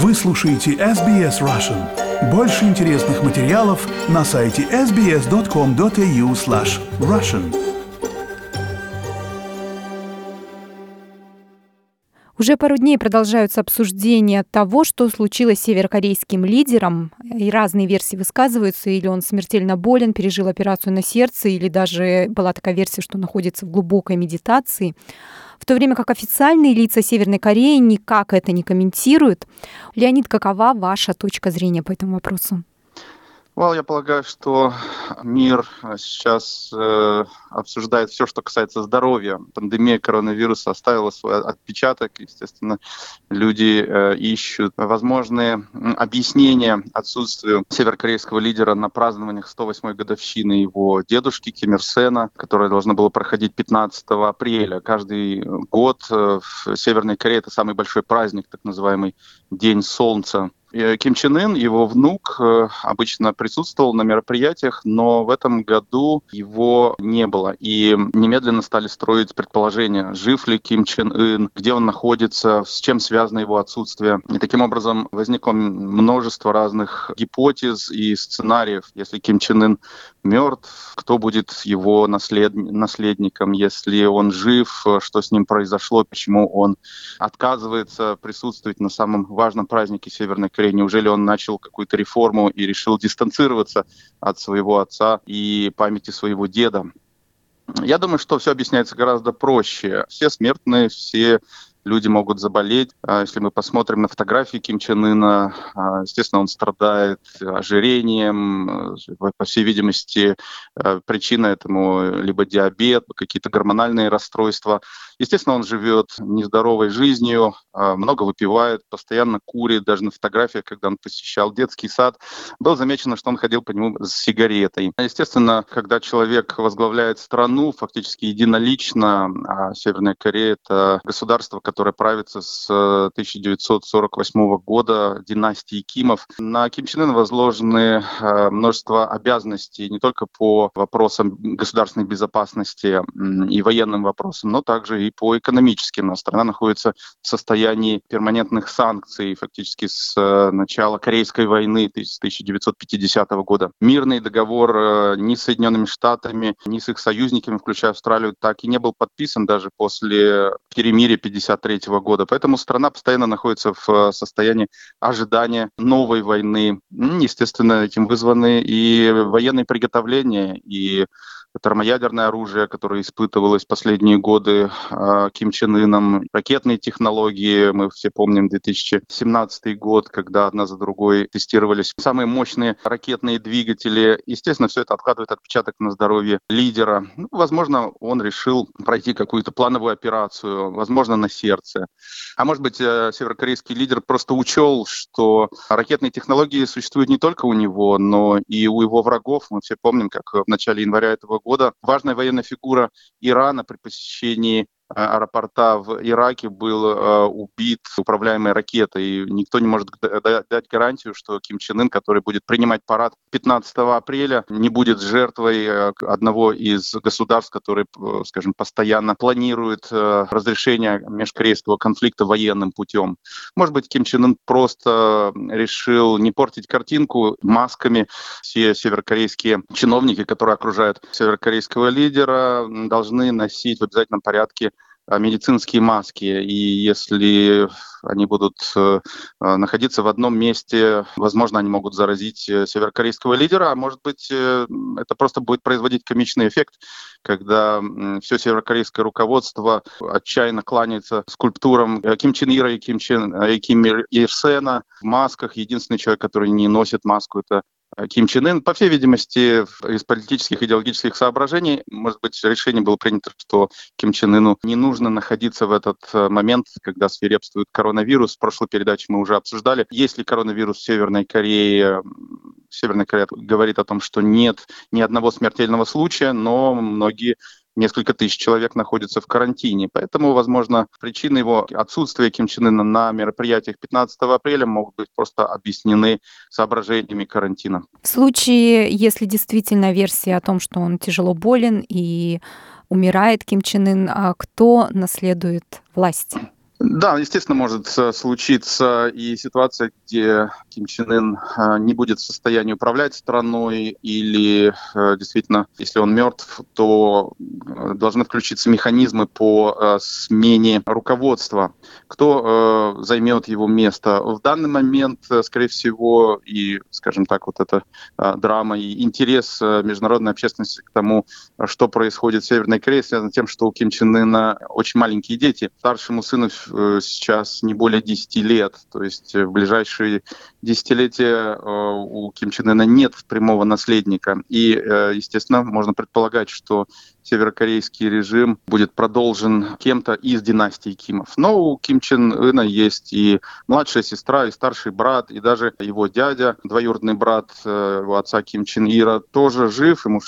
Вы слушаете SBS Russian. Больше интересных материалов на сайте sbs.com.au/russian. Уже пару дней продолжаются обсуждения того, что случилось с северокорейским лидером. И разные версии высказываются. Или он смертельно болен, пережил операцию на сердце, или даже была такая версия, что находится в глубокой медитации. В то время как официальные лица Северной Кореи никак это не комментируют. Леонид, какова ваша точка зрения по этому вопросу? Я полагаю, что мир сейчас обсуждает все, что касается здоровья. Пандемия коронавируса оставила свой отпечаток. Естественно, люди ищут возможные объяснения отсутствию северокорейского лидера на празднованиях 108-й годовщины его дедушки Ким Ир Сена, которое должно было проходить 15 апреля. Каждый год в Северной Корее это самый большой праздник, так называемый День Солнца. Ким Чен Ын, его внук, обычно присутствовал на мероприятиях, но в этом году его не было. И немедленно стали строить предположения, жив ли Ким Чен Ын, где он находится, с чем связано его отсутствие. И таким образом возникло множество разных гипотез и сценариев. Если Ким Чен Ын мертв, кто будет его наследником? Если он жив, что с ним произошло, почему он отказывается присутствовать на самом важном празднике Северной Кореи? Неужели он начал какую-то реформу и решил дистанцироваться от своего отца и памяти своего деда? Я думаю, что все объясняется гораздо проще. Все смертные, все люди могут заболеть. Если мы посмотрим на фотографии Ким Чен Ына, естественно, он страдает ожирением. По всей видимости, причина этому либо диабет, какие-то гормональные расстройства. Естественно, он живет нездоровой жизнью, много выпивает, постоянно курит. Даже на фотографиях, когда он посещал детский сад, было замечено, что он ходил по нему с сигаретой. Естественно, когда человек возглавляет страну, фактически единолично, а Северная Корея — это государство, которое правится с 1948 года, династии Кимов. На Ким Чен Ына возложены множество обязанностей не только по вопросам государственной безопасности и военным вопросам, но также и по экономическим. Страна находится в состоянии перманентных санкций фактически с начала Корейской войны 1950 года. Мирный договор ни с Соединенными Штатами, ни с их союзниками, включая Австралию, так и не был подписан даже после перемирия 1953 года. Поэтому страна постоянно находится в состоянии ожидания новой войны. Естественно, этим вызваны и военные приготовления, и термоядерное оружие, которое испытывалось в последние годы Ким Чен Ыном, ракетные технологии. Мы все помним 2017 год, когда одна за другой тестировались самые мощные ракетные двигатели. Естественно, все это откладывает отпечаток на здоровье лидера. Возможно, он решил пройти какую-то плановую операцию, возможно, на сердце. А может быть, северокорейский лидер просто учел, что ракетные технологии существуют не только у него, но и у его врагов. Мы все помним, как в начале января этого года важная военная фигура Ирана при посещении аэропорта в Ираке был убит управляемой ракетой. И никто не может дать гарантию, что Ким Чен Ын, который будет принимать парад 15 апреля, не будет жертвой одного из государств, которые, скажем, постоянно планируют разрешение межкорейского конфликта военным путем. Может быть, Ким Чен Ын просто решил не портить картинку масками. Все северокорейские чиновники, которые окружают северокорейского лидера, должны носить в обязательном порядке медицинские маски, и если они будут находиться в одном месте, возможно, они могут заразить северокорейского лидера, а может быть, это просто будет производить комичный эффект, когда все северокорейское руководство отчаянно кланяется скульптурам Ким Чен Ира и Ким Ир Сена в масках. Единственный человек, который не носит маску, это Ким Чен Ын. По всей видимости, из политических и идеологических соображений, может быть, решение было принято, что Ким Чен Ыну не нужно находиться в этот момент, когда свирепствует коронавирус. В прошлой передаче мы уже обсуждали, есть ли коронавирус в Северной Корее. Северная Корея говорит о том, что нет ни одного смертельного случая, но несколько тысяч человек находятся в карантине. Поэтому, возможно, причины его отсутствия Ким Чен Ына на мероприятиях 15 апреля могут быть просто объяснены соображениями карантина. В случае, если действительно версия о том, что он тяжело болен и умирает Ким Чен Ын, кто наследует власть? Да, естественно, может случиться и ситуация, где Ким Чен Ын не будет в состоянии управлять страной, или действительно, если он мертв, то должны включиться механизмы по смене руководства. Кто займет его место? В данный момент, скорее всего, и, скажем так, вот эта драма и интерес международной общественности к тому, что происходит в Северной Корее, связан с тем, что у Ким Чен Ына очень маленькие дети. Старшему сыну сейчас не более 10 лет. То есть в ближайшие десятилетия у Ким Чен Ына нет прямого наследника. И, естественно, можно предполагать, что северокорейский режим будет продолжен кем-то из династии Кимов. Но у Ким Чен Ына есть и младшая сестра, и старший брат, и даже его дядя, двоюродный брат его отца Ким Чен Ира, тоже жив, ему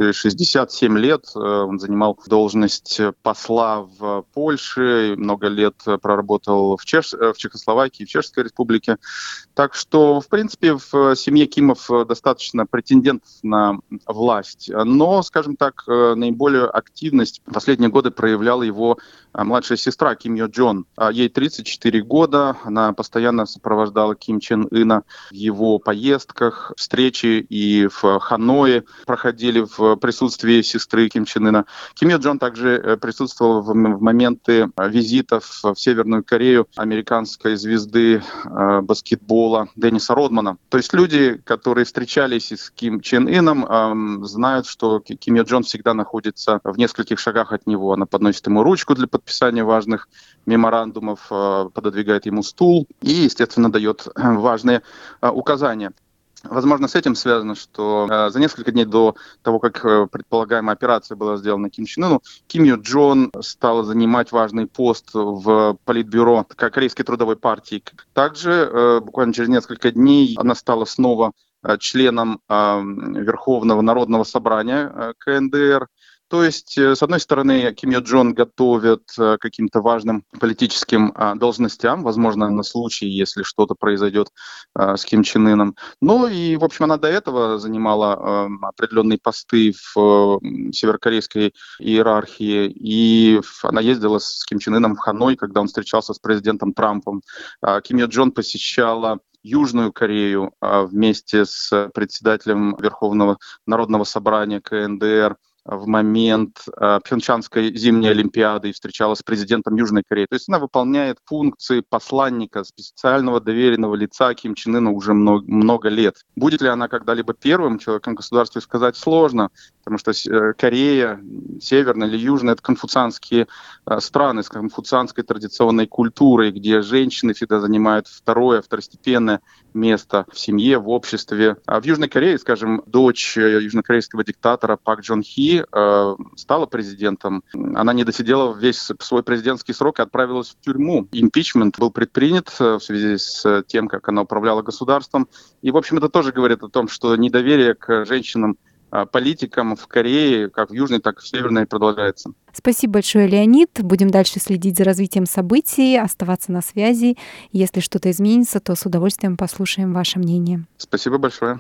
67 лет. Он занимал должность посла в Польше, много лет проработал в Чехословакии, в Чешской Республике. Так что, в принципе, в семье Кимов достаточно претендентов на власть. Но, скажем так, наиболее активность в последние годы проявляла его младшая сестра Ким Йо Джон. Ей 34 года, она постоянно сопровождала Ким Чен Ына в его поездках, встречи и в Ханое проходили в присутствии сестры Ким Чен Ына. Ким Йо Джон также присутствовал в моменты визитов в Северную Корею американской звезды баскетбола Денниса Родмана. То есть люди, которые встречались с Ким Чен Ыном, знают, что Ким Йо Джон всегда находится в нескольких шагах от него. Она подносит ему ручку для подписания важных меморандумов, пододвигает ему стул и, естественно, дает важные указания. Возможно, с этим связано, что за несколько дней до того, как предполагаемая операция была сделана Ким Чен Ыну, Ким Йо Джон стала занимать важный пост в политбюро Корейской трудовой партии. Также буквально через несколько дней она стала снова членом Верховного народного собрания КНДР. То есть, с одной стороны, Ким Йо Джон готовят к каким-то важным политическим должностям, возможно, на случай, если что-то произойдет с Ким Чен Ыном. Ну и, в общем, она до этого занимала определенные посты в северокорейской иерархии, и она ездила с Ким Чен Ыном в Ханой, когда он встречался с президентом Трампом. Ким Йо Джон посещала Южную Корею вместе с председателем Верховного народного собрания КНДР в момент Пхенчханской зимней олимпиады и встречалась с президентом Южной Кореи. То есть она выполняет функции посланника, специального доверенного лица Ким Чен Ына уже много лет. Будет ли она когда-либо первым человеком в государстве, сказать сложно, потому что Корея, северная или южная, это конфуцианские страны с конфуцианской традиционной культурой, где женщины всегда занимают второстепенное место в семье, в обществе. А в Южной Корее, скажем, дочь южнокорейского диктатора Пак Джон Хи стала президентом. Она не досидела весь свой президентский срок и отправилась в тюрьму. Импичмент был предпринят в связи с тем, как она управляла государством. И, в общем, это тоже говорит о том, что недоверие к женщинам, политикам в Корее, как в Южной, так и в Северной, продолжается. Спасибо большое, Леонид. Будем дальше следить за развитием событий, оставаться на связи. Если что-то изменится, то с удовольствием послушаем ваше мнение. Спасибо большое.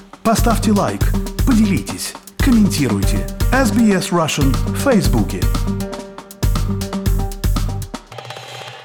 Поставьте лайк, поделитесь, комментируйте. SBS Russian в Фейсбуке.